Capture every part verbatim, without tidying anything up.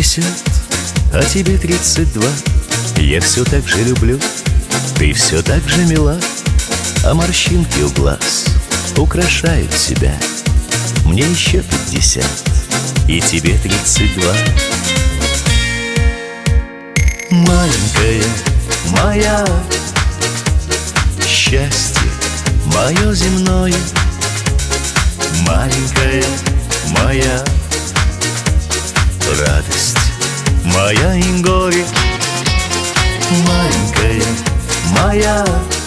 пятьдесят, а тебе тридцать два. Я все так же люблю, ты все так же мила, а морщинки у глаз украшают тебя. Мне еще пятьдесят, и тебе тридцать два. Маленькая моя, счастье мое земное, маленькая моя, радость моя и горе, маленькая моя,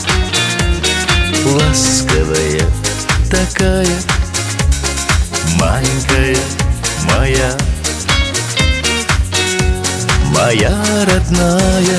ласковая такая, маленькая моя, моя родная.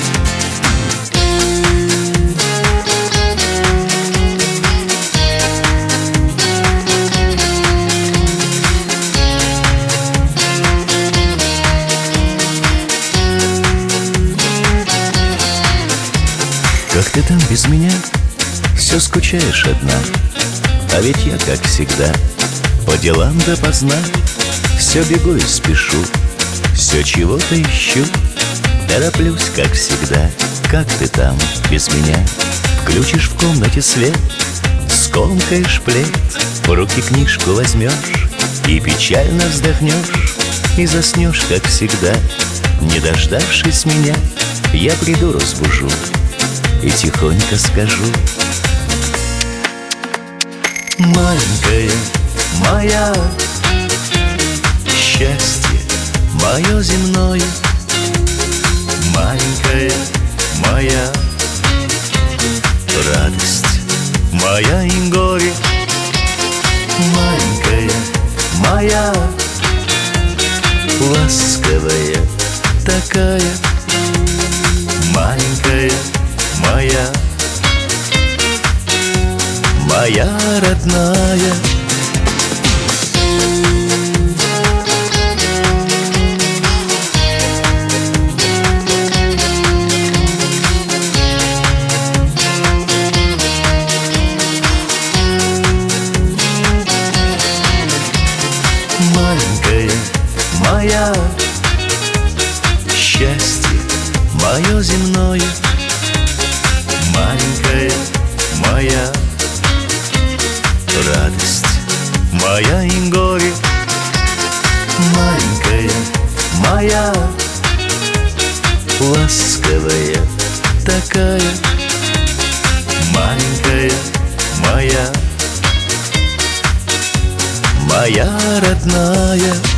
Как ты там без меня все скучаешь одна, а ведь я, как всегда, по делам допоздна. Все бегу и спешу, все чего-то ищу, тороплюсь, как всегда. Как ты там без меня? Включишь в комнате свет, скомкаешь плед, в руки книжку возьмешь и печально вздохнешь, и заснешь, как всегда. Не дождавшись меня, я приду, разбужу и тихонько скажу: маленькая моя, счастье мое земное, маленькая моя, радость моя и горе, маленькая моя, ласковая такая, маленькая моя, моя родная. Маленькая моя, счастье мое земное, маленькая моя, радость моя и горе, маленькая моя, ласковая такая, маленькая моя, моя родная.